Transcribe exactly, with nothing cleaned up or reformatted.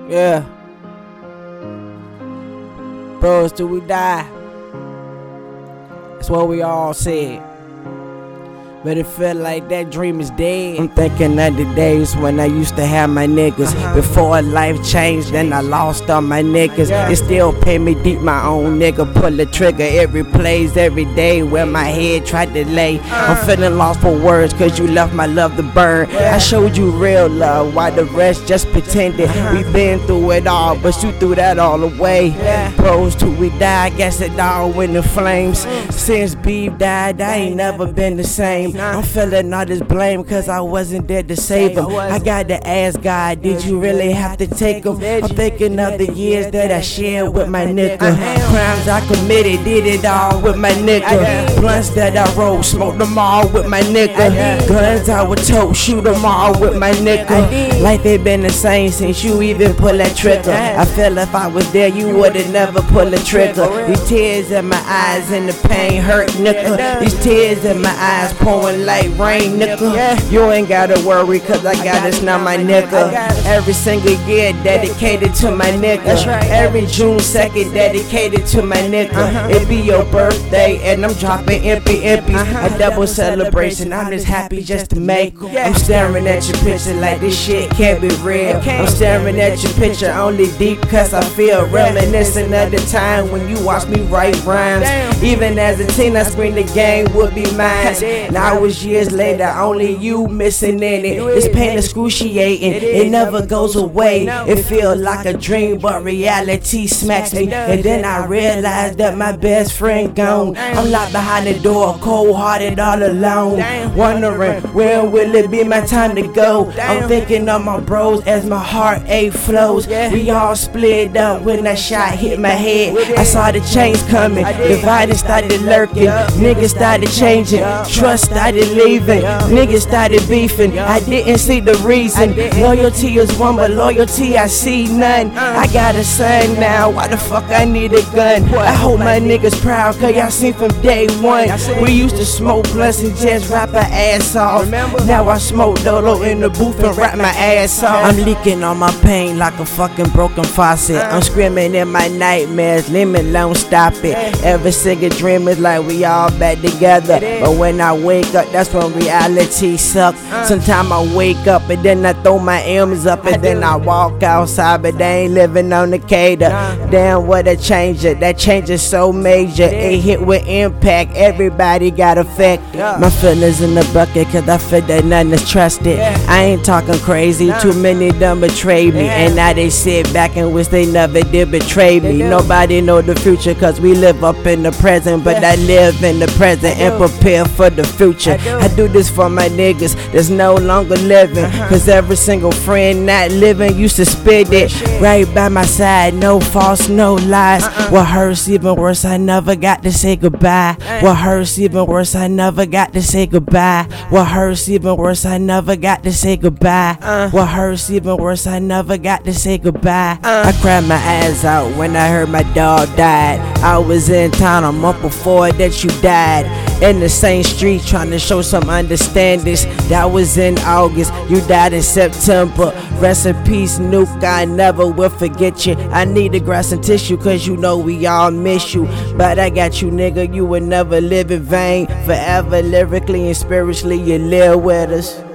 Yeah. Bros till we die. That's what we all said. But it felt like that dream is dead. I'm thinking of the days when I used to have my niggas. Uh-huh. Before life changed, then I lost all my niggas. Yeah. It still paid me deep, my own nigga. Pull the trigger every place, every day where my head tried to lay. Uh-huh. I'm feeling lost for words, cause you left my love to burn. Yeah. I showed you real love, while the rest just pretended. Uh-huh. We been through it all, but you threw that all away. Yeah. Bros till we die, I guess it all went in flames. Mm. Since Beef died, I ain't never been the same. I'm feeling all this blame cause I wasn't there to save him. I got to ask God, did you really have to take him? I'm thinking of the years that I shared with my nigga. Crimes I committed, did it all with my nigga. Blunts that I rolled, smoked them all with my nigga. Guns I would tote, shoot them all with my nigga. Life ain't been the same since you even pulled that trigger. I feel if I was there, you would've never pulled the trigger. These tears in my eyes and the pain hurt, nigga. These tears in my eyes pouring like rain, nigga. Yeah. You ain't gotta worry cause I got this now, my nigga. Every single year dedicated to my nigga. That's right. Every June second dedicated to my nigga. Uh-huh. It be your birthday and I'm dropping empty empties. Uh-huh. A double celebration, I'm just happy just to make. Yeah. I'm staring at your picture like this shit can't be real. I'm staring at your picture only deep cause I feel reminiscent of the time when you watched me write rhymes. Damn. Even as a teen I screamed the game would be mine. Now it was years later, only you missing in it. This pain excruciating, it never goes away. It feels like a dream, but reality smacks me. And then I realized that my best friend gone. I'm locked behind the door, cold-hearted, all alone. Wondering, when will it be my time to go? I'm thinking of my bros as my heartache flows. We all split up when that shot hit my head. I saw the change coming, dividing started lurking. Niggas started changing, trust started leaving, niggas started beefing. I didn't see the reason. Loyalty is one, but loyalty I see none. I got a son now, why the fuck I need a gun? I hope my niggas proud, cause y'all seen from day one. We used to smoke blunts and just rap our ass off. Now I smoke Dolo in the booth and rap my ass off. I'm leaking on my pain like a fucking broken faucet. I'm screaming in my nightmares, leave me alone, stop it. Every single dream is like we all back together, but when I wake up, that's when reality suck. Sometimes I wake up and then I throw my M's up and then I walk outside, but they ain't living on the cater. Damn, what a change it. That change is so major. It hit with impact. Everybody got affected. My feelings in the bucket cause I feel that nothing is trusted. I ain't talking crazy. Too many done betrayed me, and now they sit back and wish they never did betray me. Nobody know the future cause we live up in the present, but I live in the present and prepare for the future. I do this for my niggas that's no longer living, cause every single friend not living used to spit it right by my side. No false, no lies. What hurts even worse, I never got to say goodbye. What hurts even worse, I never got to say goodbye. What hurts even worse, I never got to say goodbye. What hurts even worse, I never got to say goodbye. I cried my eyes out when I heard my dog died. I was in town a month before that you died, in the same street trying to show some understanding. That was in August, you died in September. Rest in peace, Nuke, I never will forget you. I need to grab some tissue cause you know we all miss you. But I got you, nigga, you will never live in vain. Forever lyrically and spiritually you live with us.